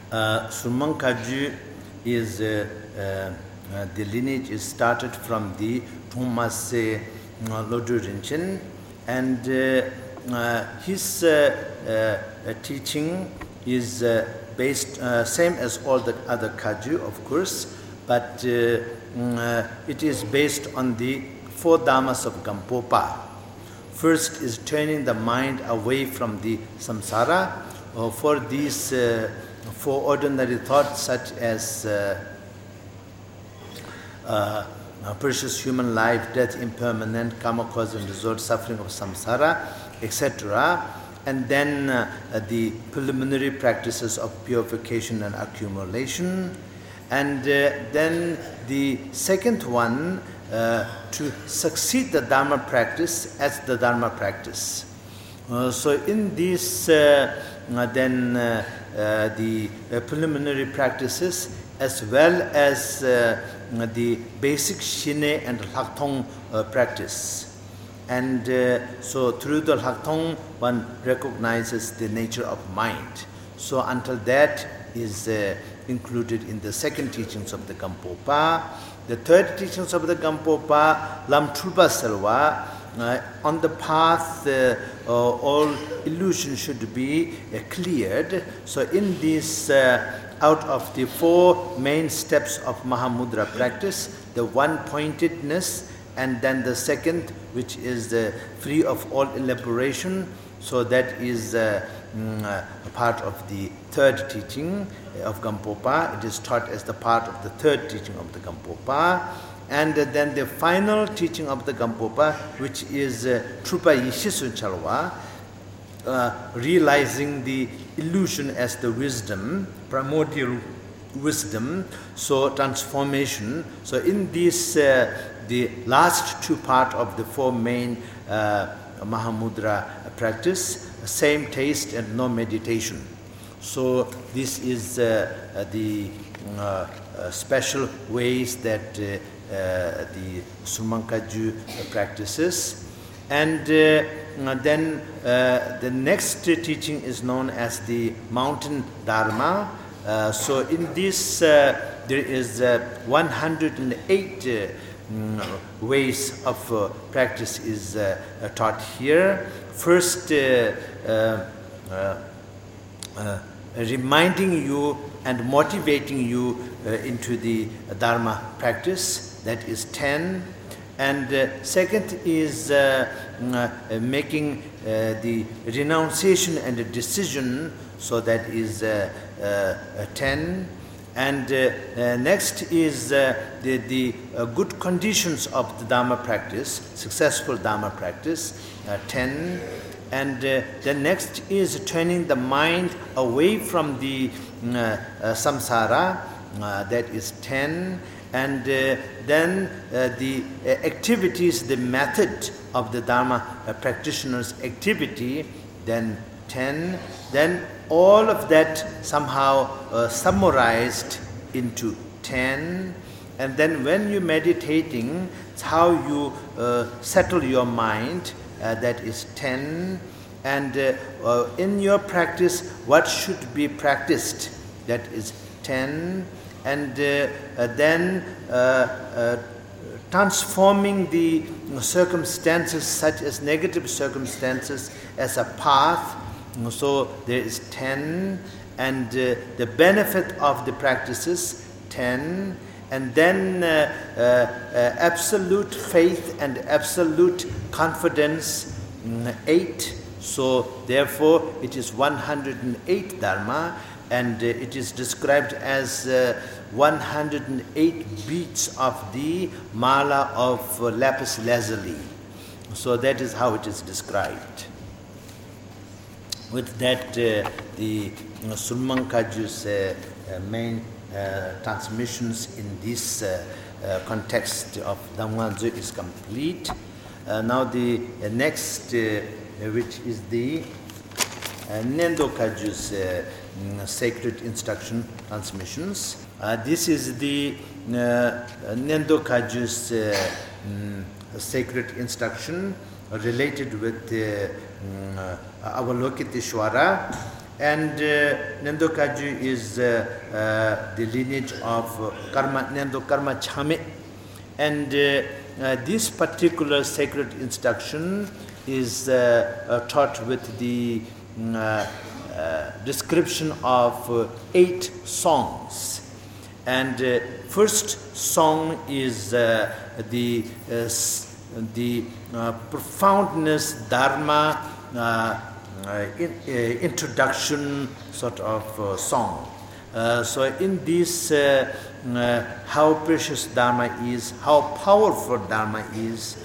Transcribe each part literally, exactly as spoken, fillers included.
Uh, Surmankaju is uh, uh, uh, the lineage is started from the Thomas uh, Lodru Rinchen, and uh, uh, his uh, uh, teaching is uh, based uh, same as all the other Kaju, of course, but uh, uh, it is based on the four dharmas of Gampopa. First is turning the mind away from the samsara. Uh, for these uh, four ordinary thoughts, such as uh, uh, precious human life, death, impermanent, karma, cause and result, suffering of samsara, et cetera, and then uh, the preliminary practices of purification and accumulation, and uh, then the second one, uh, to succeed the Dharma practice as the Dharma practice. Uh, so in these, uh, uh, then uh, uh, the uh, preliminary practices, as well as uh, the basic Shine and Laktong uh, practice. And uh, so through the Laktong, one recognizes the nature of mind. So until that is uh, included in the second teachings of the Gampopa. The third teachings of the Gampopa, Lam Trulpa Selva, uh, on the path, uh, uh, all illusion should be uh, cleared. So in this, uh, out of the four main steps of Mahamudra practice, the one-pointedness, and then the second, which is uh, free of all elaboration, so that is uh, mm, uh, a part of the third teaching of Gampopa. It is taught as the part of the third teaching of the Gampopa. And uh, then the final teaching of the Gampopa, which is uh, Trupa Yishisun Chalwa, uh, realizing the illusion as the wisdom, primordial wisdom, so transformation. So in this, uh, the last two part of the four main uh, Mahamudra practice, same taste and no meditation. So this is uh, uh, the uh, uh, special ways that uh, uh, the Surmankaju practices. And uh, then uh, the next teaching is known as the Mountain Dharma. Uh, so in this, uh, there is uh, one hundred eight uh, mm, ways of uh, practice is uh, uh, taught here. First, uh, uh, uh, uh, reminding you and motivating you uh, into the Dharma practice, that is ten. And uh, second is uh, uh, making uh, the renunciation and the decision, so that is uh, uh, ten. And uh, uh, next is uh, the, the uh, good conditions of the Dharma practice, successful Dharma practice, uh, ten. And uh, the next is turning the mind away from the uh, uh, samsara, uh, that is ten. And uh, then uh, the uh, activities, the method of the Dharma uh, practitioner's activity, then ten. Then all of that somehow uh, summarized into ten. And then when you're meditating, it's how you uh, settle your mind, uh, that is ten. And uh, uh, in your practice, what should be practiced, that is ten. And uh, uh, then uh, uh, transforming the circumstances, such as negative circumstances, as a path. So there is ten. And uh, the benefit of the practices, ten. And then uh, uh, uh, absolute faith and absolute confidence, eight. So therefore it is one hundred eight Dharma. And uh, it is described as uh, one hundred eight beats of the mala of uh, lapis lazuli. So that is how it is described. With that, uh, the uh, Surmankaju's uh, uh, main uh, transmissions in this uh, uh, context of Dhammazu is complete. Uh, now the uh, next, uh, which is the uh, Nendo Kaju's uh, sacred instruction transmissions. Uh, this is the uh, Nendo Kaju's uh, um, sacred instruction related with uh, um, Avalokiteshvara. And uh, Nendo Kagyu is uh, uh, the lineage of uh, Karma, Nendo Karma Chame. And uh, uh, this particular sacred instruction is uh, uh, taught with the uh, uh, description of uh, eight songs. And uh, first song is uh, the uh, the uh, profoundness Dharma uh, uh, in, uh, introduction sort of uh, song. Uh, so in this, uh, uh, how precious Dharma is, how powerful Dharma is,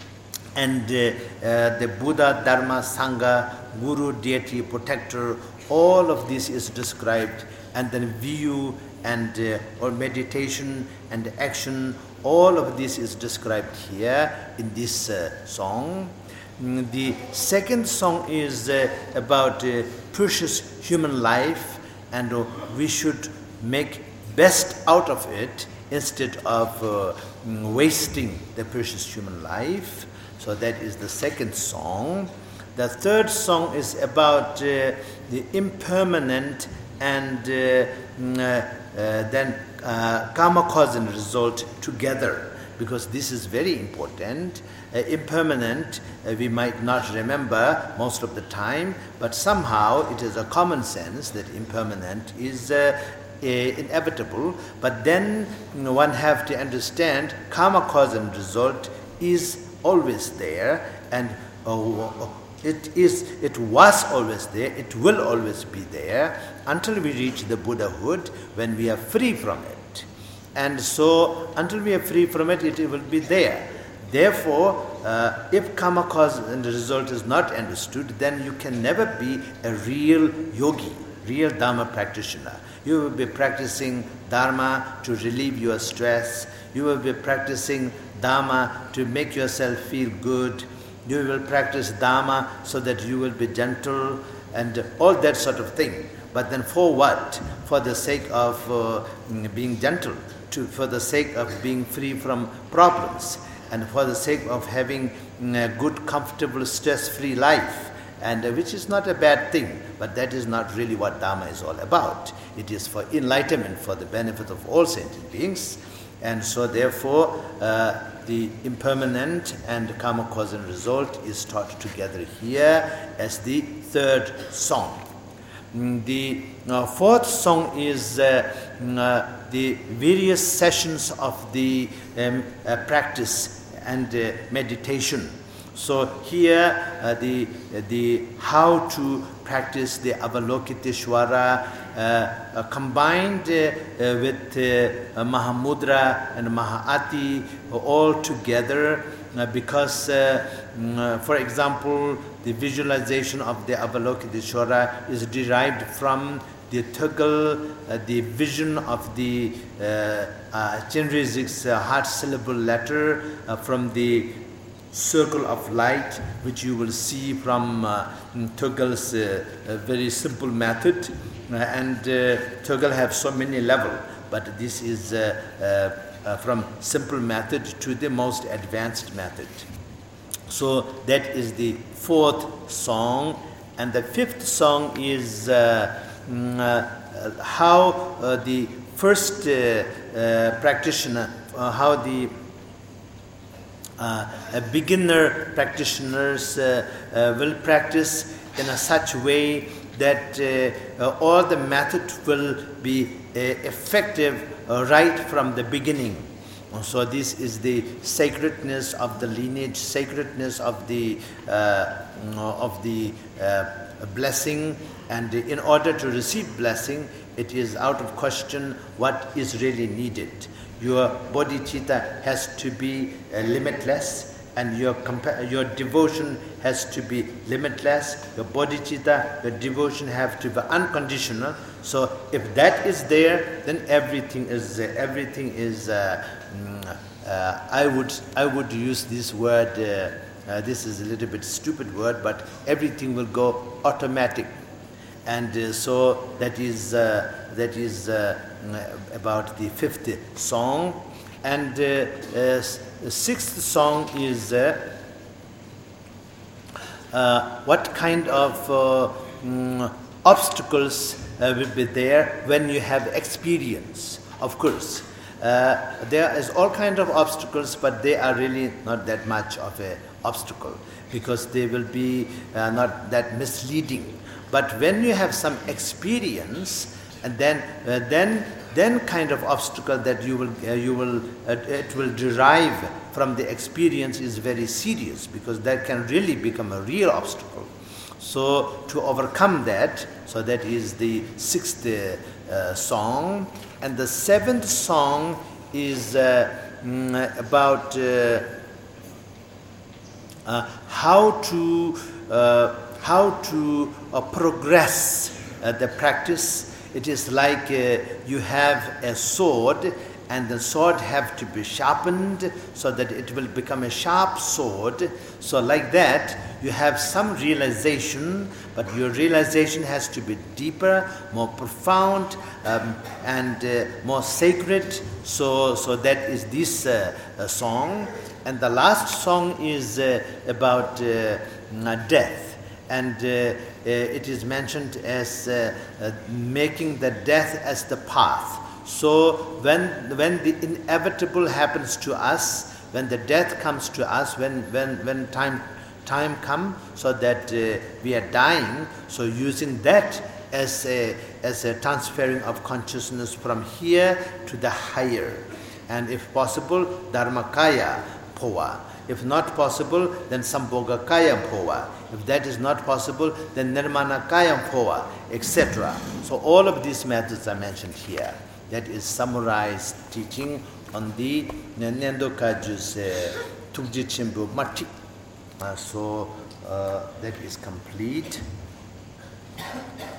and uh, uh, the Buddha, Dharma, Sangha, Guru, deity, protector, all of this is described, and then view and uh, or meditation and action, all of this is described here in this uh, song. Mm, the second song is uh, about uh, precious human life, and uh, we should make best out of it instead of uh, mm, wasting the precious human life. So that is the second song. The third song is about uh, the impermanent and uh, mm, Uh, then uh, karma cause and result together, because this is very important. Uh, impermanent, uh, we might not remember most of the time, but somehow it is a common sense that impermanent is uh, uh, inevitable. But then you know, one have to understand karma cause and result is always there, and uh, It is. It was always there. It will always be there until we reach the Buddhahood, when we are free from it. And so, until we are free from it, it will be there. Therefore, uh, if karma cause and result is not understood, then you can never be a real yogi, real Dharma practitioner. You will be practicing Dharma to relieve your stress. You will be practicing Dharma to make yourself feel good. You will practice Dharma so that you will be gentle and all that sort of thing. But then for what? For the sake of uh, being gentle, to, for the sake of being free from problems, and for the sake of having a good, comfortable, stress-free life, and uh, which is not a bad thing, but that is not really what Dharma is all about. It is for enlightenment, for the benefit of all sentient beings. And so therefore, uh, the impermanent and karma cause and result is taught together here as the third song. The uh, fourth song is uh, uh, the various sessions of the um, uh, practice and uh, meditation. So here uh, the the how to practice the Avalokiteshvara uh, uh, combined uh, uh, with uh, uh, Mahamudra and Mahāti all together, uh, because uh, uh, for example, the visualization of the Avalokiteshvara is derived from the Tögal, uh, the vision of the uh, uh, Chenrezig's uh, heart syllable letter uh, from the circle of light, which you will see from uh, Tögal's uh, uh, very simple method. Uh, and uh, Tögal have so many levels, but this is uh, uh, uh, from simple method to the most advanced method. So that is the fourth song. And the fifth song is uh, uh, how uh, the first uh, uh, practitioner, uh, how the Uh, a beginner practitioners uh, uh, will practice in a such way that uh, uh, all the method will be uh, effective uh, right from the beginning. So this is the sacredness of the lineage, sacredness of the uh, of the uh, blessing, and in order to receive blessing, it is out of question what is really needed. Your bodhicitta has to be uh, limitless, and your compa- your devotion has to be limitless. Your bodhicitta, your devotion have to be unconditional. So if that is there, then everything is uh, everything is. Uh, uh, I would I would use this word. Uh, uh, this is a little bit stupid word, but everything will go automatic, and uh, so that is uh, that is. Uh, about the fifth song. And uh, uh, the sixth song is uh, uh, what kind of uh, mm, obstacles uh, will be there when you have experience, of course. Uh, there is all kind of obstacles, but they are really not that much of a obstacle because they will be uh, not that misleading. But when you have some experience, and then uh, then then kind of obstacle that you will uh, you will uh, it will derive from the experience is very serious, because that can really become a real obstacle. So to overcome that, so that is the sixth uh, song. And the seventh song is uh, mm, about uh, uh, how to uh, how to uh, progress uh, the practice. It is like uh, you have a sword, and the sword have to be sharpened so that it will become a sharp sword. So like that, you have some realization, but your realization has to be deeper, more profound, um, and uh, more sacred. So, so that is this uh, uh, song. And the last song is uh, about uh, death. And uh, uh, it is mentioned as uh, uh, making the death as the path. So when when the inevitable happens to us, when the death comes to us, when when when time time comes, so that uh, we are dying, so using that as a as a transferring of consciousness from here to the higher, and if possible, Dharmakaya Pova. If not possible, then Sambhogakaya Pova. If that is not possible, then Nirmanakaya Pova, et cetera. So all of these methods are mentioned here. That is summarized teaching on the Nendo Kaju's Tukji Chimbu Mati. Uh, so uh, that is complete.